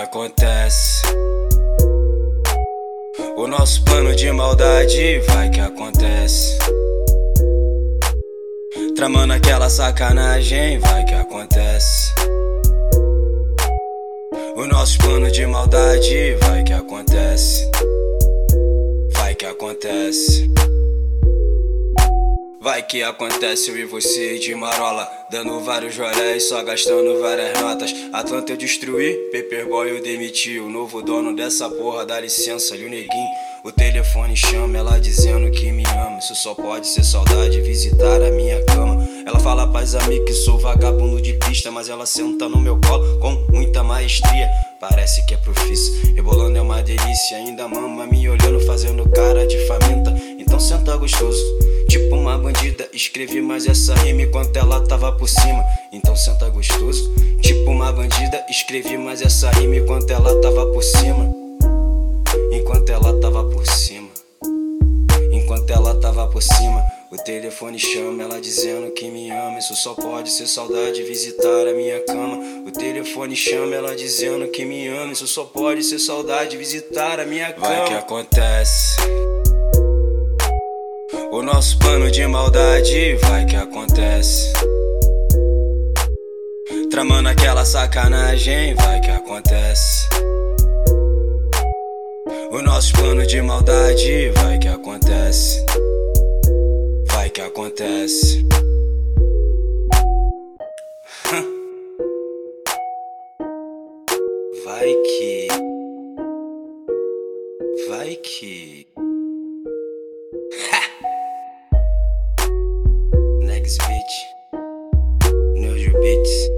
acontece. O nosso plano de maldade vai que acontece. Tramando aquela sacanagem, vai que acontece. O nosso plano de maldade vai que acontece. Vai que acontece. Vai que acontece, eu e você de marola, dando vários rolés, só gastando várias notas. Atlanta eu destruí, Paperboy eu demiti. O novo dono dessa porra, dá licença, Lil Neguinho. O telefone chama, ela dizendo que me ama. Isso só pode ser saudade, visitar a minha cama. Ela fala pras amigas que sou vagabundo de pista, mas ela senta no meu colo com muita maestria. Parece que é profício, rebolando é uma delícia. Ainda mama me olhando, fazendo cara de faminta. Então senta gostoso, tipo uma bandida. Escrevi mais essa rima enquanto ela tava por cima. Então senta gostoso, tipo uma bandida. Escrevi mais essa rima enquanto ela tava por cima. Enquanto ela tava por cima. Enquanto ela tava por cima. O telefone chama, ela dizendo que me ama. Isso só pode ser saudade, visitar a minha cama. O telefone chama, ela dizendo que me ama. Isso só pode ser saudade, visitar a minha cama. Vai que acontece. O nosso plano de maldade vai que acontece. Tramando aquela sacanagem, vai que acontece. O nosso plano de maldade vai que acontece. Vai que acontece. Vai que. Vai que. Next bitch. Know your bitch.